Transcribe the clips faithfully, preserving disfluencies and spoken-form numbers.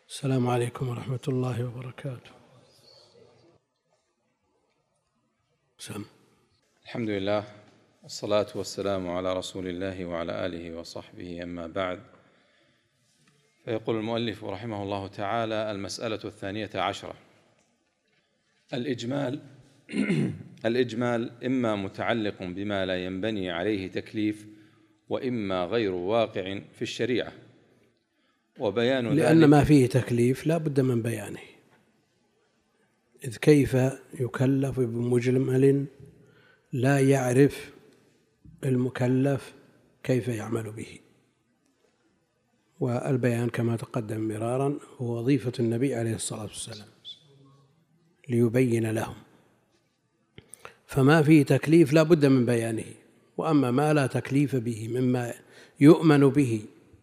السلام عليكم ورحمة الله وبركاته. سم. الحمد لله والصلاة والسلام على رسول الله وعلى آله وصحبه، أما بعد، فيقول المؤلف رحمه الله تعالى: المسألة الثانية عشرة. الإجمال الإجمال إما متعلق بما لا ينبني عليه تكليف، وإما غير واقع في الشريعة، وبيان ذلك لأن ما فيه تكليف لا بد من بيانه، إذ كيف يكلف بمجمل لا يعرف المكلف كيف يعمل به؟ والبيان كما تقدم مرارا هو وظيفة النبي عليه الصلاة والسلام ليبين لهم، فما فيه تكليف لا بد من بيانه. وأما ما لا تكليف به مما يؤمن به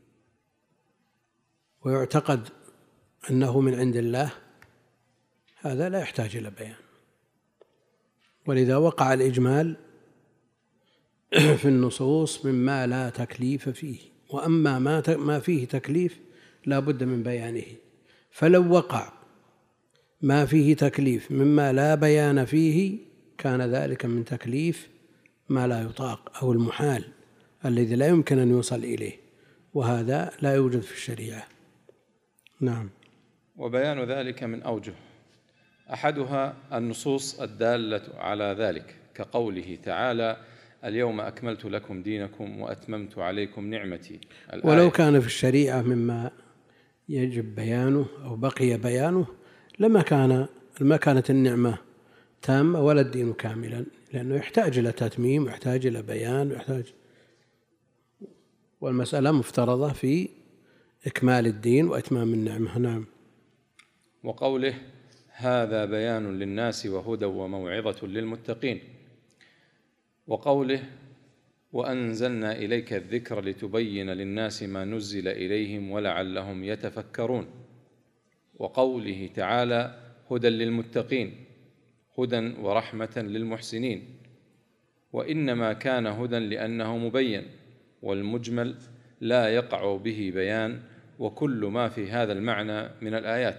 ويعتقد أنه من عند الله، هذا لا يحتاج إلى بيان. ولذا وقع الإجمال في النصوص مما لا تكليف فيه، وأما ما فيه تكليف لا بد من بيانه. فلو وقع ما فيه تكليف مما لا بيان فيه كان ذلك من تكليف ما لا يطاق أو المحال الذي لا يمكن أن يوصل إليه، وهذا لا يوجد في الشريعة. نعم. وبيان ذلك من أوجه: أحدها النصوص الدالة على ذلك، كقوله تعالى: اليوم أكملت لكم دينكم وأتممت عليكم نعمتي. ولو كان في الشريعة مما يجب بيانه أو بقي بيانه لما كان لما كانت النعمة تامة ولا الدين كاملا، لأنه يحتاج إلى تتميم ويحتاج إلى بيان ويحتاج، والمسألة مفترضة في إكمال الدين وإتمام النعمة. نعم. وقوله: هذا بيان للناس وهدى وموعظة للمتقين. وقوله: وأنزلنا إليك الذكر لتبين للناس ما نزل إليهم ولعلهم يتفكرون. وقوله تعالى: هدى للمتقين، هدى ورحمة للمحسنين. وإنما كان هدى لأنه مبين، والمجمل لا يقع به بيان، وكل ما في هذا المعنى من الآيات.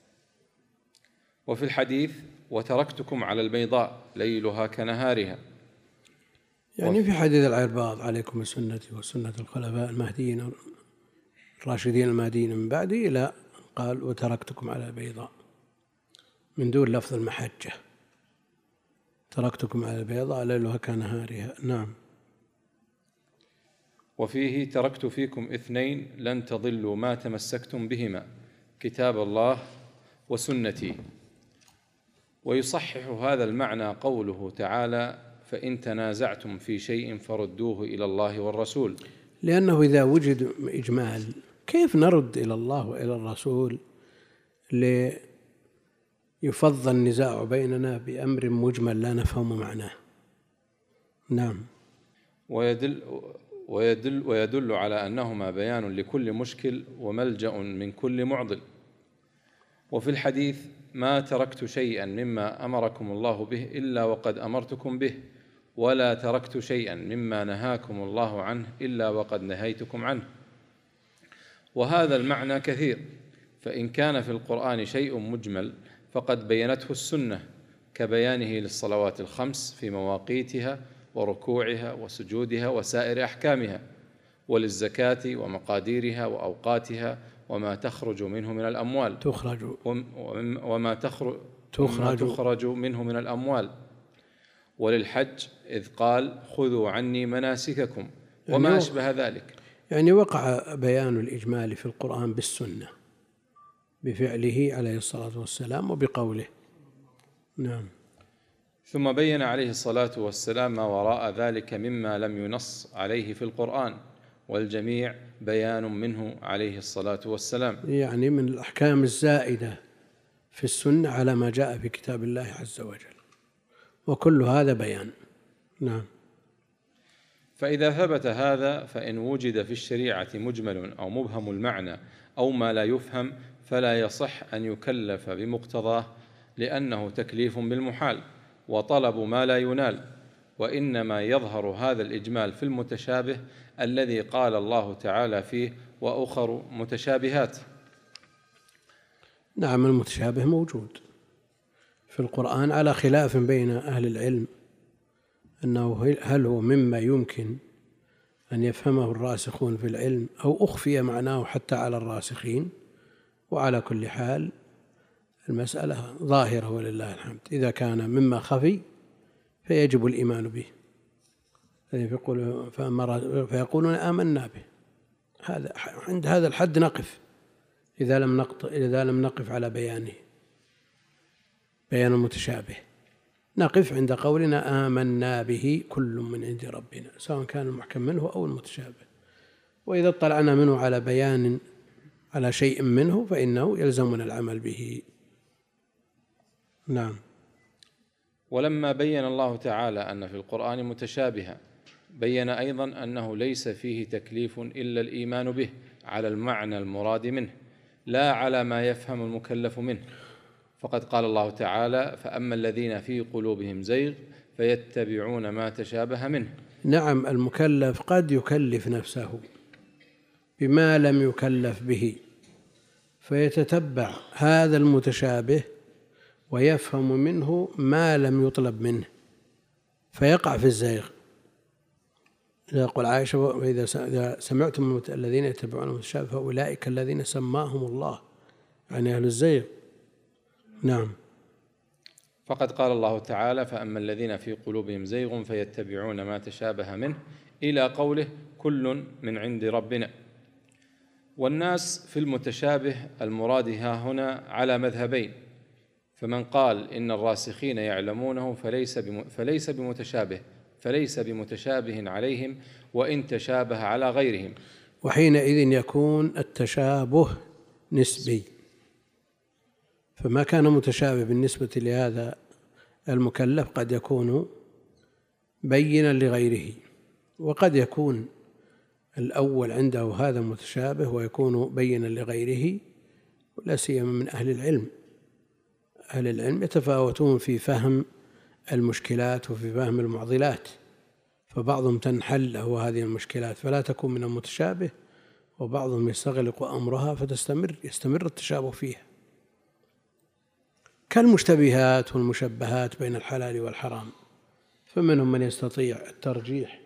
وفي الحديث: وتركتكم على البيضاء ليلها كنهارها. يعني في حديث العرباض: عليكم بسنتي وسنة الخلفاء المهديين الراشدين المهديين من بعدي، إلى قال: وتركتكم على البيضاء، من دون لفظ المحجة. تركتكم على البيضاء ليلها كنهارها. نعم. وفيه: تركت فيكم اثنين لن تضلوا ما تمسكتم بهما، كتاب الله وسنتي. ويصحح هذا المعنى قوله تعالى: فإن تنازعتم في شيء فردوه إلى الله والرسول. لأنه إذا وجد إجمال كيف نرد إلى الله وإلى الرسول ليفض النزاع بيننا بأمر مجمل لا نفهم معناه؟ نعم. ويدل ويدل ويدل على أنهما بيان لكل مشكل وملجأ من كل معضل. وفي الحديث: ما تركت شيئا مما أمركم الله به إلا وقد أمرتكم به، ولا تركت شيئا مما نهاكم الله عنه إلا وقد نهيتكم عنه. وهذا المعنى كثير، فإن كان في القرآن شيء مجمل فقد بينته السنة، كبيانه للصلوات الخمس في مواقيتها وركوعها وسجودها وسائر أحكامها، وللزكاة ومقاديرها وأوقاتها وما تخرج منه من الأموال تخرج وما تخرج, تخرج, تخرج منه من الأموال، وللحج إذ قال: خذوا عني مناسككم، وما يعني أشبه ذلك. يعني وقع بيان الإجمال في القرآن بالسنة بفعله عليه الصلاة والسلام وبقوله. نعم. ثم بين عليه الصلاة والسلام ما وراء ذلك مما لم ينص عليه في القرآن، والجميع بيان منه عليه الصلاة والسلام، يعني من الأحكام الزائدة في السنة على ما جاء في كتاب الله عز وجل، وكل هذا بيان. نعم. فإذا ثبت هذا، فإن وجد في الشريعة مجمل أو مبهم المعنى أو ما لا يفهم فلا يصح أن يكلف بمقتضاه، لأنه تكليف بالمحال وطلب ما لا ينال. وإنما يظهر هذا الإجمال في المتشابه الذي قال الله تعالى فيه: وأخر متشابهات. نعم، المتشابه موجود في القرآن على خلاف بين أهل العلم، أنه هل هو مما يمكن أن يفهمه الراسخون في العلم أو أخفي معناه حتى على الراسخين. وعلى كل حال المسألة ظاهرة ولله الحمد. إذا كان مما خفي فيجب الإيمان به، فيقولون آمنا به. هذا عند هذا الحد نقف، إذا لم نقف إذا لم نقف على بيانه، بيان المتشابه، نقف عند قولنا آمنا به كل من عند ربنا، سواء كان المحكم منه أو المتشابه. وإذا اطلعنا منه على بيان على شيء منه فإنه يلزمنا العمل به. نعم. ولما بين الله تعالى أن في القرآن متشابها، بين أيضا أنه ليس فيه تكليف إلا الإيمان به على المعنى المراد منه، لا على ما يفهم المكلف منه. فقد قال الله تعالى: فأما الذين في قلوبهم زيغ فيتبعون ما تشابه منه. نعم، المكلف قد يكلف نفسه بما لم يكلف به، فيتتبع هذا المتشابه ويفهم منه ما لم يطلب منه، فيقع في الزيغ. يقول عائشة: وإذا سمعتم الذين يتبعون المتشابه فأولئك الذين سماهم الله، يعني أهل الزيغ. نعم. فقد قال الله تعالى: فأما الذين في قلوبهم زيغ فيتبعون ما تشابه منه، إلى قوله: كل من عند ربنا. والناس في المتشابه المراد ها هنا على مذهبين، فمن قال إن الراسخين يعلمونه فليس فليس بمتشابه فليس بمتشابه عليهم وإن تشابه على غيرهم، وحينئذ يكون التشابه نسبي، فما كان متشابه بالنسبة لهذا المكلف قد يكون بينا لغيره، وقد يكون الأول عنده هذا متشابه ويكون بينا لغيره. ولا سيما من أهل العلم، أهل العلم يتفاوتون في فهم المشكلات وفي فهم المعضلات، فبعضهم تنحل له هذه المشكلات فلا تكون من المتشابه، وبعضهم يستغلق أمرها فتستمر يستمر التشابه فيها، كالمشتبهات والمشبهات بين الحلال والحرام. فمنهم من يستطيع الترجيح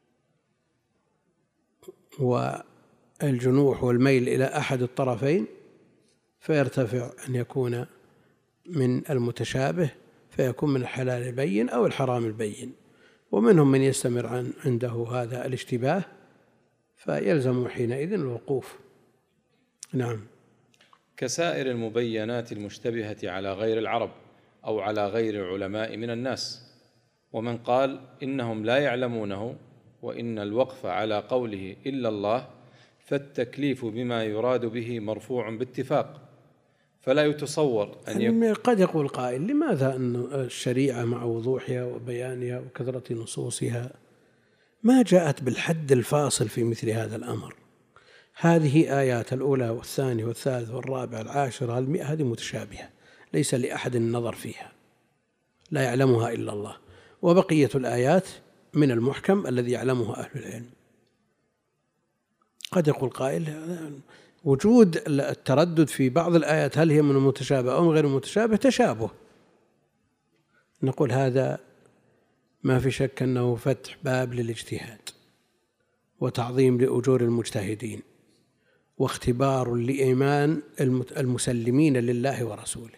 والجنوح والميل إلى أحد الطرفين فيرتفع أن يكون من المتشابه فيكون من الحلال البين أو الحرام البين، ومنهم من يستمر عن عنده هذا الاشتباه فيلزم حينئذ الوقوف. نعم. كسائر المبينات المشتبهة على غير العرب أو على غير العلماء من الناس. ومن قال إنهم لا يعلمونه وإن الوقف على قوله إلا الله، فالتكليف بما يراد به مرفوع باتفاق، فلا يتصور أن يكون. قد يقول قائل: لماذا أن الشريعة مع وضوحها وبيانها وكثرة نصوصها ما جاءت بالحد الفاصل في مثل هذا الأمر؟ هذه آيات الأولى والثانية والثالث والرابع العاشر المئة هذه متشابهة ليس لأحد النظر فيها، لا يعلمها إلا الله، وبقية الآيات من المحكم الذي يعلمه أهل العلم. قد يقول قائل: وجود التردد في بعض الآيات هل هي من المتشابه أو من غير المتشابه تشابه. نقول هذا ما في شك أنه فتح باب للاجتهاد وتعظيم لأجور المجتهدين واختبار لإيمان المسلمين لله ورسوله.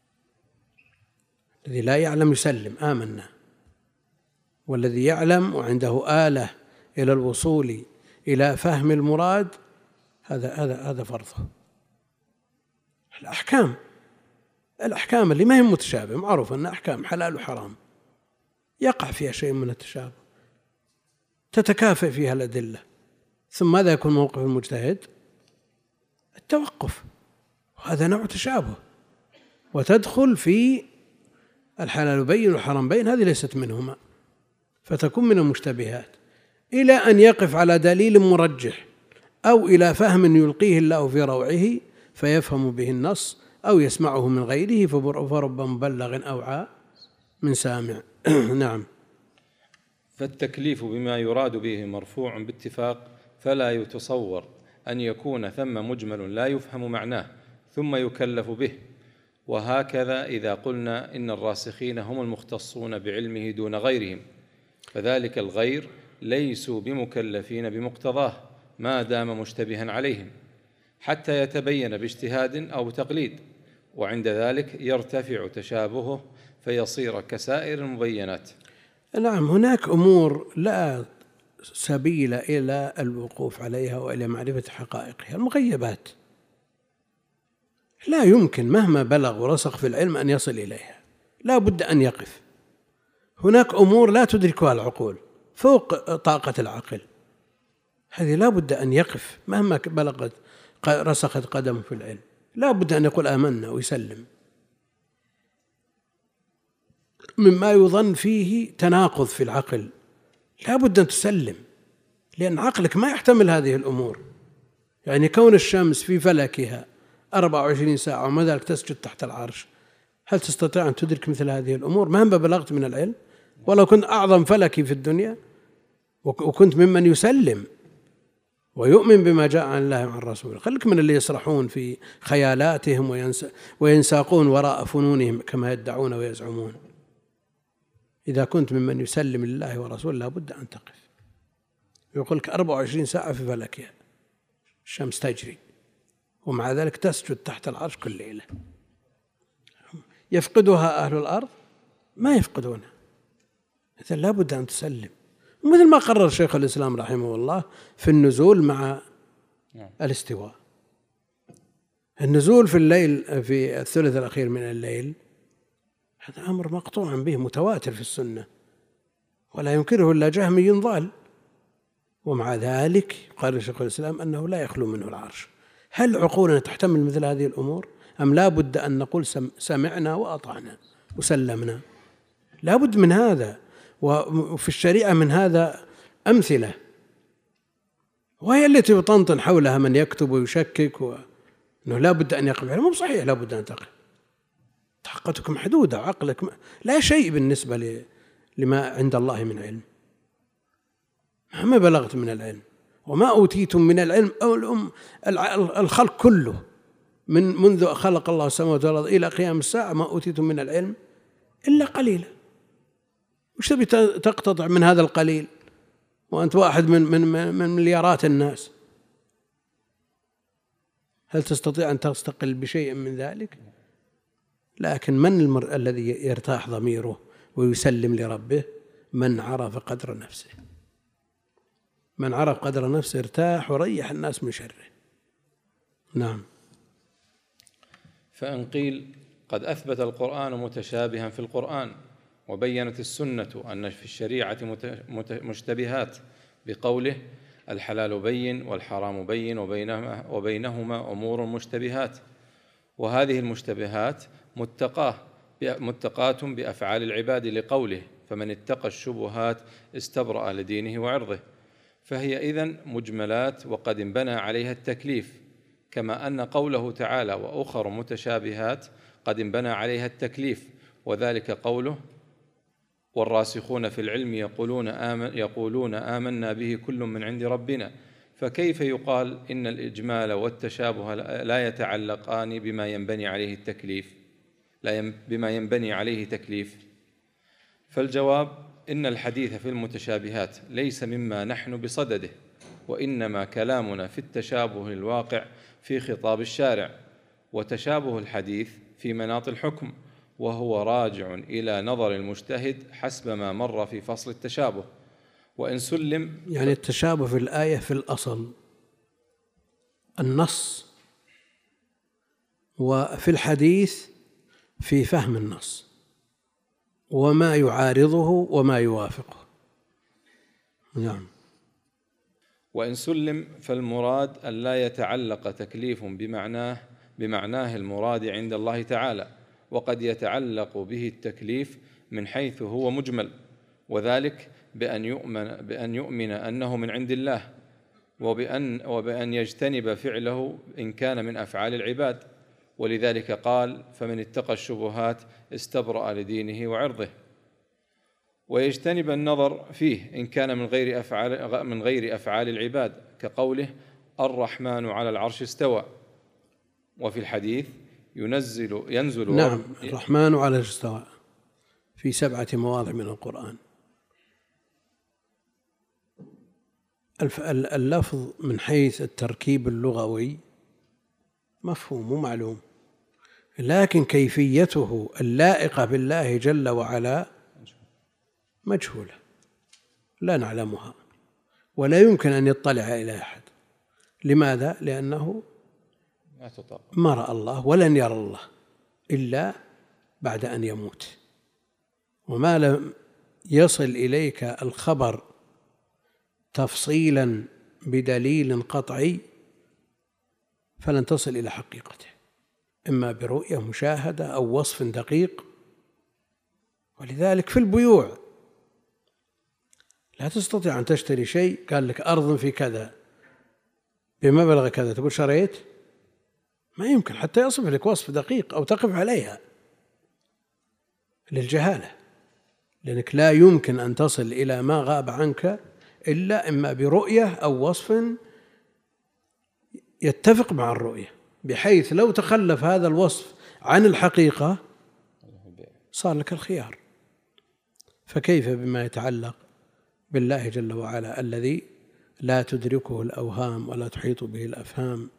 الذي لا يعلم يسلم آمنا، والذي يعلم وعنده آلة إلى الوصول إلى فهم المراد هذا هذا هذا فرضه. الأحكام الأحكام اللي ما هي متشابه معروف أن أحكام حلال وحرام يقع فيها شيء من التشابه، تتكافئ فيها الأدلة، ثم ماذا يكون موقف المجتهد؟ التوقف، وهذا نوع تشابه، وتدخل في الحلال بين والحرام بين، هذه ليست منهما، فتكون من المشتبهات، إلى أن يقف على دليل مرجح أو إلى فهم يلقيه الله في روعه فيفهم به النص أو يسمعه من غيره فرب مبلغ أوعى من سامع. نعم. فالتكليف بما يراد به مرفوع باتفاق، فلا يتصور أن يكون ثم مجمل لا يفهم معناه ثم يكلف به. وهكذا إذا قلنا إن الراسخين هم المختصون بعلمه دون غيرهم، فذلك الغير ليسوا بمكلفين بمقتضاه ما دام مشتبها عليهم حتى يتبين باجتهاد أو تقليد، وعند ذلك يرتفع تشابهه فيصير كسائر المبينات. نعم، هناك أمور لا سبيل إلى الوقوف عليها وإلى معرفة حقائقها، المغيبات لا يمكن مهما بلغ ورسخ في العلم أن يصل إليها، لا بد أن يقف. هناك أمور لا تدركها العقول فوق طاقة العقل، هذه لا بد أن يقف مهما بلغت رسخت قدمه في العلم، لا بد أن يقول آمنا ويسلم. مما يظن فيه تناقض في العقل لا بد أن تسلم، لأن عقلك ما يحتمل هذه الأمور. يعني كون الشمس في فلكها أربعة وعشرين ساعة وما ذلك تسجد تحت العرش، هل تستطيع أن تدرك مثل هذه الأمور مهما بلغت من العلم؟ ولو كنت أعظم فلكي في الدنيا وكنت ممن يسلم ويؤمن بما جاء عن الله وعن رسوله، خليك من اللي يسرحون في خيالاتهم وينساقون وراء فنونهم كما يدعون ويزعمون. إذا كنت ممن يسلم لله ورسوله لا بد أن تقف. يقول لك أربعة وعشرين ساعة في فلكها الشمس تجري ومع ذلك تسجد تحت العرش كل ليلة. يفقدها أهل الأرض؟ ما يفقدونها. إذن لا بد أن تسلم، مثل ما قرر شيخ الإسلام رحمه الله في النزول مع الاستواء. النزول في الليل في الثلث الأخير من الليل هذا أمر مقطوع به متواتر في السنة ولا ينكره إلا جهمي ضال، ومع ذلك قال شيخ الإسلام أنه لا يخلو منه العرش. هل عقولنا تحتمل مثل هذه الأمور أم لا بد أن نقول سمعنا وأطعنا وسلمنا؟ لا بد من هذا. وفي الشريعة من هذا أمثلة، وهي التي يطنطن حولها من يكتب ويشكك وأنه لا بد أن يقف. مو صحيح لا بد أن تقف، طاقتك محدودة، عقلك لا شيء بالنسبة لما عند الله من علم مهما بلغت من العلم. وما أوتيتم من العلم أو الأم الخلق كله من منذ خلق الله السماوات والأرض إلى قيام الساعة ما أوتيتم من العلم إلا قليلا. وش تبي تقتطع من هذا القليل وأنت واحد من من من مليارات الناس؟ هل تستطيع أن تستقل بشيء من ذلك؟ لكن من المرء الذي يرتاح ضميره ويسلم لربه؟ من عرف قدر نفسه. من عرف قدر نفسه ارتاح وريح الناس من شره. نعم. فإن قيل قد أثبت القرآن متشابها في القرآن، وبينت السنة أن في الشريعة مشتبهات بقوله الحلال بين والحرام بين وبينهما, وبينهما أمور مشتبهات، وهذه المشتبهات متقاه متقات بأفعال العباد لقوله فمن اتقى الشبهات استبرأ لدينه وعرضه، فهي إذن مجملات وقد انبنى عليها التكليف، كما أن قوله تعالى وأخر متشابهات قد انبنى عليها التكليف، وذلك قوله والراسخون في العلم يقولون آمن يقولون آمنا به كل من عند ربنا. فكيف يقال إن الإجمال والتشابه لا يتعلقان بما ينبني عليه التكليف لا بما ينبني عليه تكليف؟ فالجواب إن الحديث في المتشابهات ليس مما نحن بصدده، وإنما كلامنا في التشابه الواقع في خطاب الشارع، وتشابه الحديث في مناط الحكم، وهو راجع إلى نظر المجتهد حسب ما مر في فصل التشابه. وإن سلم يعني التشابه في الآية في الأصل النص، وفي الحديث في فهم النص وما يعارضه وما يوافقه. نعم. وإن سلم فالمراد أن لا يتعلق تكليف بمعناه بمعناه المراد عند الله تعالى، وقد يتعلق به التكليف من حيث هو مجمل، وذلك بأن يؤمن بأن يؤمن أنه من عند الله، وبأن وبأن يجتنب فعله إن كان من أفعال العباد، ولذلك قال فمن اتقى الشبهات استبرأ لدينه وعرضه، ويجتنب النظر فيه إن كان من غير أفعال من غير أفعال العباد، كقوله الرحمن على العرش استوى، وفي الحديث ينزل ينزل نعم الرحمن على العرش استوى في سبعة مواضع من القرآن. اللفظ من حيث التركيب اللغوي مفهوم ومعلوم، لكن كيفيته اللائقة بالله جل وعلا مجهولة لا نعلمها ولا يمكن أن يطلع إلى أحد. لماذا؟ لأنه ما رأى الله ولن يرى الله إلا بعد أن يموت، وما لم يصل إليك الخبر تفصيلا بدليل قطعي فلن تصل إلى حقيقته، إما برؤية مشاهدة أو وصف دقيق. ولذلك في البيوع لا تستطيع أن تشتري شيء قال لك أرض في كذا بمبلغ كذا تقول شريت، ما يمكن حتى يصف لك وصف دقيق أو تقف عليها للجهالة، لأنك لا يمكن أن تصل إلى ما غاب عنك إلا إما برؤية أو وصف يتفق مع الرؤية، بحيث لو تخلف هذا الوصف عن الحقيقة صار لك الخيار. فكيف بما يتعلق بالله جل وعلا الذي لا تدركه الأوهام ولا تحيط به الأفهام؟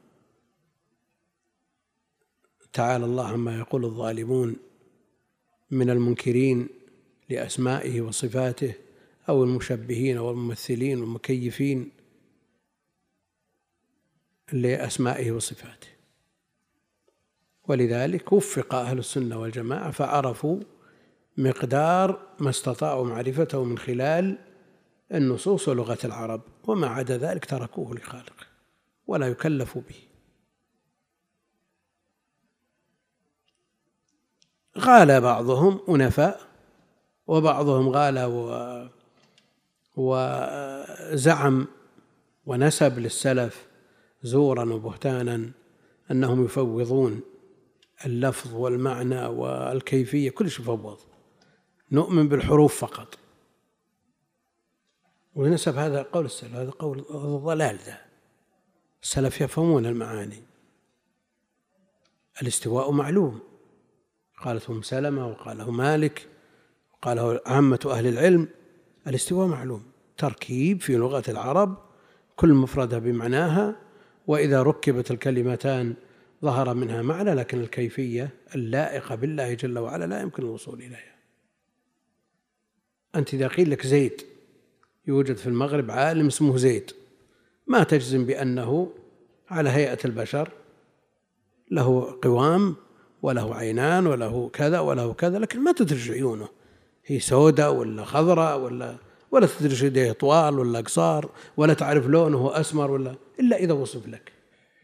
تعالى الله عما يقول الظالمون من المنكرين لأسمائه وصفاته أو المشبهين والممثلين والمكيفين لأسمائه وصفاته. ولذلك وفق أهل السنة والجماعة فعرفوا مقدار ما استطاعوا معرفته من خلال النصوص ولغة العرب، وما عدا ذلك تركوه لخالقه ولا يكلفوا به. غال بعضهم أنفاء وبعضهم غال و... وزعم ونسب للسلف زورا وبهتانا أنهم يفوضون اللفظ والمعنى والكيفية، كل شيء يفوض، نؤمن بالحروف فقط. ونسب هذا قول السلف، هذا قول الضلال. ذا السلف يفهمون المعاني. الاستواء معلوم، قالته أم سلمة وقاله مالك وقاله عامة أهل العلم. الاستواء معلوم، تركيب في لغة العرب كل مفردة بمعناها، وإذا ركبت الكلمتان ظهر منها معنى، لكن الكيفية اللائقة بالله جل وعلا لا يمكن الوصول إليها. أنت إذا قيل لك زيد، يوجد في المغرب عالم اسمه زيد، ما تجزم بأنه على هيئة البشر، له قوام وله عينان وله كذا وله كذا، لكن ما تدرج عيونه هي سوداء ولا خضراء، ولا ولا تدرج يديه طوال ولا قصار، ولا تعرف لونه أسمر ولا، إلا إذا وصف لك.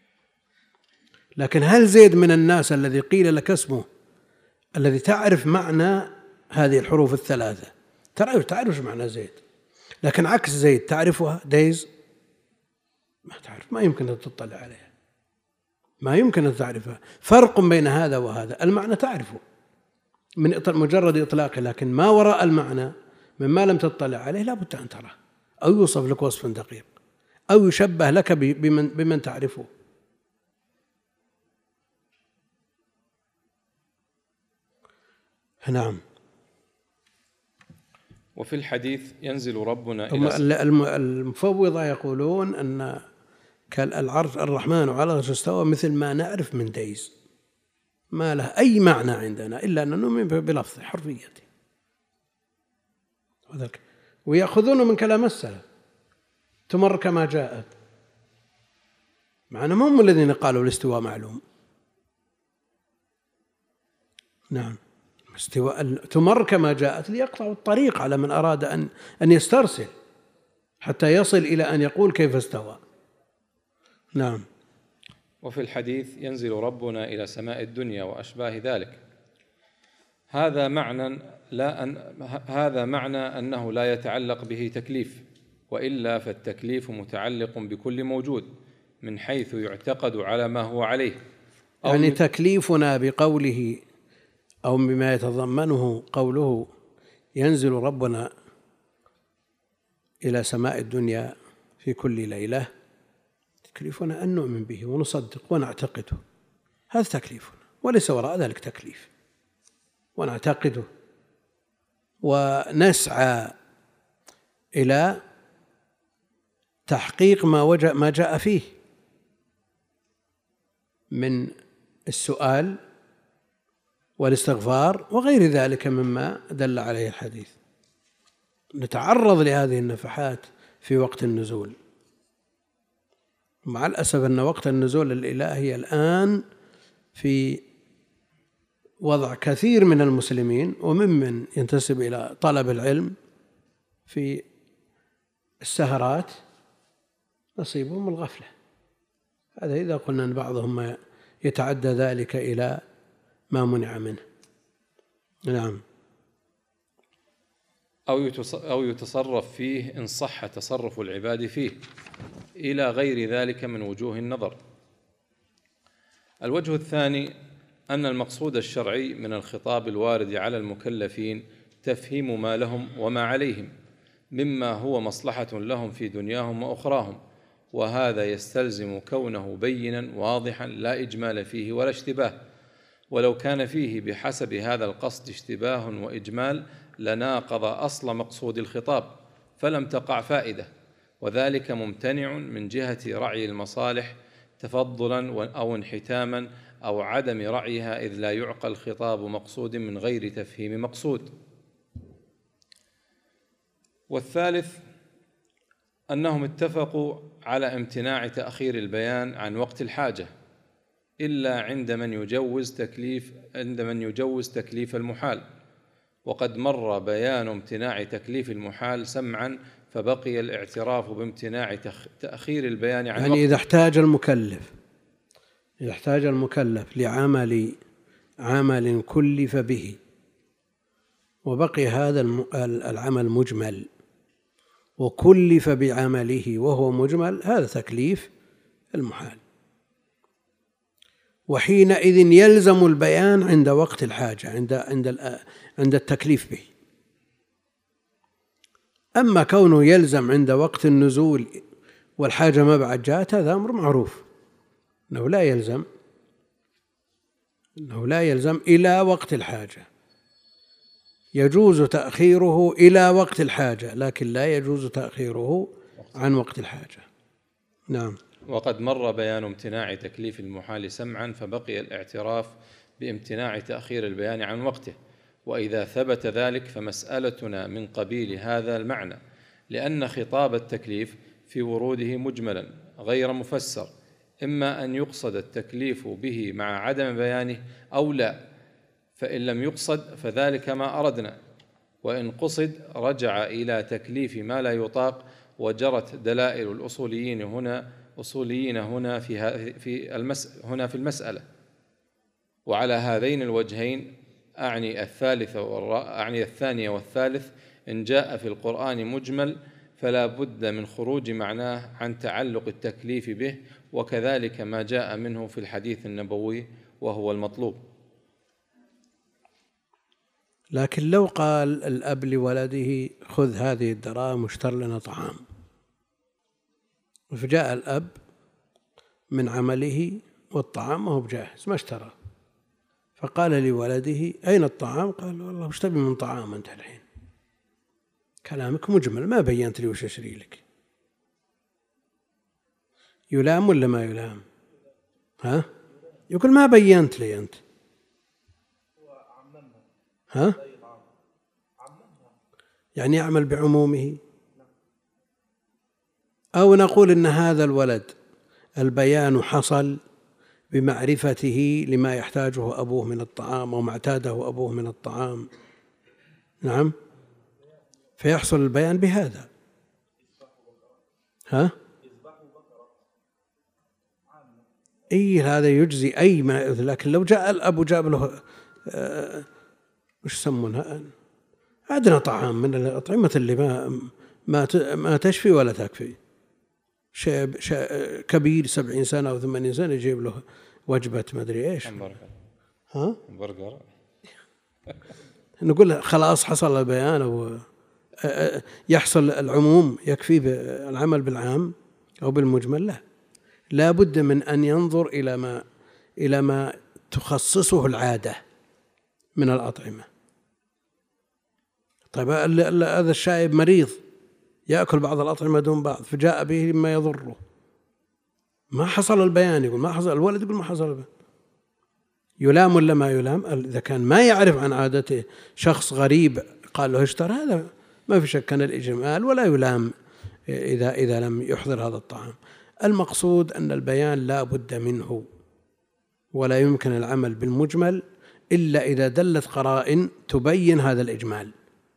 لكن هل زيد من الناس الذي قيل لك اسمه الذي تعرف معنى هذه الحروف الثلاثة؟ تعرف تعرف معنى زيد، لكن عكس زيد تعرفها دايز ما تعرف، ما يمكن أن تطلع عليها، ما يمكن أن تعرفها. فرق بين هذا وهذا، المعنى تعرفه من مجرد إطلاقه، لكن ما وراء المعنى مما لم تطلع عليه لا بد أن تراه، أو يوصف لك وصف دقيق، أو يشبه لك بمن, بمن تعرفه. نعم. وفي الحديث ينزل ربنا إلى المفوضة يقولون أن العرش الرحمن على العرش استوى مثل ما نعرف من ديز، ما له أي معنى عندنا إلا أن نؤمن بلفظ حرفيته، ويأخذون من كلام السلف تمر كما جاءت، مع أنهم هم الذين قالوا الاستواء معلوم. نعم، استواء تمر كما جاءت ليقطعوا الطريق على من أراد أن أن يسترسل حتى يصل إلى أن يقول كيف استوى. نعم. وفي الحديث ينزل ربنا إلى سماء الدنيا وأشباه ذلك. هذا معنى لا أن هذا معنى أنه لا يتعلق به تكليف، وإلا فالتكليف متعلق بكل موجود من حيث يعتقد على ما هو عليه. يعني تكليفنا بقوله أو بما يتضمنه قوله ينزل ربنا إلى سماء الدنيا في كل ليلة، تكليفنا أن نؤمن به ونصدق ونعتقده، هذا تكليفنا، وليس وراء ذلك تكليف، ونعتقده ونسعى إلى تحقيق ما وجاء ما جاء فيه من السؤال والاستغفار وغير ذلك مما دل عليه الحديث. نتعرض لهذه النفحات في وقت النزول، مع الأسف أن وقت النزول الإلهي الآن في وضع كثير من المسلمين وممن ينتسب إلى طلب العلم في السهرات نصيبهم الغفلة. هذا إذا قلنا أن بعضهم يتعدى ذلك إلى ما منع منه. نعم. أو يتصرف فيه إن صح تصرف العباد فيه، إلى غير ذلك من وجوه النظر. الوجه الثاني أن المقصود الشرعي من الخطاب الوارد على المكلفين تفهيم ما لهم وما عليهم مما هو مصلحة لهم في دنياهم وأخراهم، وهذا يستلزم كونه بينا واضحا لا إجمال فيه ولا اشتباه، ولو كان فيه بحسب هذا القصد اشتباه وإجمال لناقض أصل مقصود الخطاب فلم تقع فائدة، وذلك ممتنع من جهة رعي المصالح تفضلا أو انحتاما أو عدم رعيها، إذ لا يعقل خطاب مقصود من غير تفهيم مقصود. والثالث أنهم اتفقوا على امتناع تأخير البيان عن وقت الحاجة إلا عند من يجوز تكليف عند من يجوز تكليف المحال، وقد مر بيان امتناع تكليف المحال سمعا فبقي الاعتراف بامتناع تأخير البيان عن يعني وقت. إذا احتاج المكلف إذا احتاج المكلف لعمل عمل كلف به وبقي هذا العمل مجمل وكلف بعمله وهو مجمل، هذا تكليف المحال، وحينئذ يلزم البيان عند وقت الحاجة عند عند عند التكليف به. أما كونه يلزم عند وقت النزول والحاجة ما بعد جاءت، هذا أمر معروف أنه لا يلزم أنه لا يلزم إلى وقت الحاجة، يجوز تأخيره إلى وقت الحاجة لكن لا يجوز تأخيره عن وقت الحاجة. نعم. وقد مر بيان امتناع تكليف المحال سمعا فبقي الاعتراف بامتناع تأخير البيان عن وقته، وإذا ثبت ذلك فمسألتنا من قبيل هذا المعنى، لأن خطاب التكليف في وروده مجملا غير مفسر، إما أن يقصد التكليف به مع عدم بيانه أو لا، فإن لم يقصد فذلك ما أردنا، وإن قصد رجع إلى تكليف ما لا يطاق، وجرت دلائل الأصوليين هنا أصوليين هنا في في المس هنا في المسألة. وعلى هذين الوجهين أعني الثالث أعني الثانية والثالث، إن جاء في القرآن مجمل فلا بد من خروج معناه عن تعلق التكليف به، وكذلك ما جاء منه في الحديث النبوي وهو المطلوب. لكن لو قال الأب لولده خذ هذه الدراهم واشتر لنا طعام، فجاء الأب من عمله والطعام ما هو بجاهز ما اشترى، فقال لولده أين الطعام؟ قال والله وش تبي من طعام أنت الحين؟ كلامك مجمل ما بينت لي وش أشري لك. يلام ولا ما يلام؟ ها؟ يقول ما بينت لي أنت. ها؟ يعني يعمل بعمومه، أو نقول إن هذا الولد البيان حصل بمعرفته لما يحتاجه أبوه من الطعام وما اعتاده أبوه من الطعام. نعم، فيحصل البيان بهذا. ها؟ أي هذا يجزي أي ما، لكن لو جاء الأب وجاب له آه وش يسمونها أدنى طعام من الأطعمة اللي ما ما ما تشفي ولا تكفي، شاب كبير سبعين سنة أو ثمانين سنة يجيب له وجبة ما أدري إيش. ها؟ برجر. نقول خلاص حصل البيان أو يحصل العموم يكفي العمل بالعام أو بالمجمل، لا لا بد من أن ينظر إلى ما إلى ما تخصصه العادة من الأطعمة. طيب هذا الشايب مريض يأكل بعض الأطعمة دون بعض فجاء به ما يضره، ما حصل البيان، يقول ما حصل، الولد يقول ما حصل البيان، يلام ولا ما يلام؟ إذا كان ما يعرف عن عادته، شخص غريب قال له اشترى، هذا ما في شك أن الإجمال ولا يلام إذا إذا لم يحضر هذا الطعام. المقصود أن البيان لا بد منه، ولا يمكن العمل بالمجمل إلا إذا دلت قرائن تبين هذا الإجمال.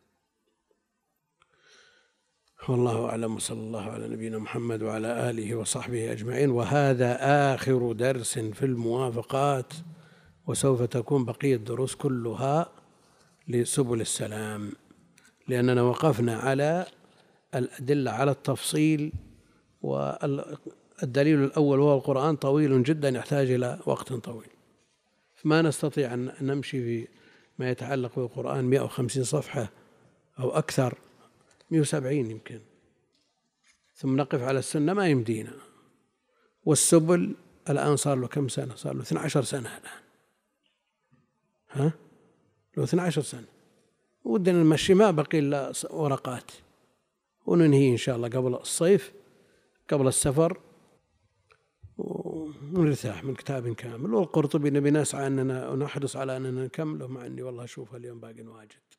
والله أعلم، وصلى الله على نبينا محمد وعلى آله وصحبه أجمعين. وهذا آخر درس في الموافقات، وسوف تكون بقية الدروس كلها لسبل السلام، لأننا وقفنا على الأدلة على التفصيل، والدليل الأول وهو القرآن طويل جدا يحتاج إلى وقت طويل، فما نستطيع أن نمشي في ما يتعلق بالقرآن مئة وخمسين صفحة أو أكثر، مئة وسبعين يمكن، ثم نقف على السنة، ما يمدينا. والسبل الآن صار له كم سنة؟ صار له اثنتي عشرة سنة الآن، ها له اثنتي عشرة سنة، ودنا نمشي، ما بقي إلا ورقات، وننهي إن شاء الله قبل الصيف، قبل السفر، ونرتاح من كتاب كامل. والقرطبي نبي نسعى أننا ونحرص على أننا نكمله، مع أني والله أشوفها اليوم باقي واجد.